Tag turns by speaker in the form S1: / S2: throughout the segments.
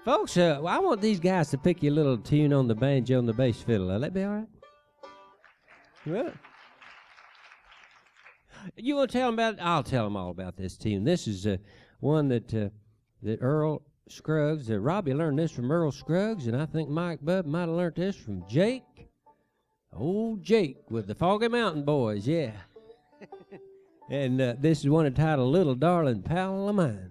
S1: Folks, I want these guys to pick you a little tune on the banjo and the bass fiddle. Will that be all right? Well, you want to tell them about it? I'll tell them all about this tune. This is one that Earl Scruggs, Robbie learned this from Earl Scruggs, and I think Mike Bubb might have learned this from Jake. Old Jake with the Foggy Mountain Boys, yeah. And this is one entitled Little Darling Pal of Mine.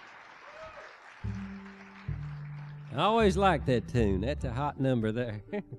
S1: I always like that tune. That's a hot number there.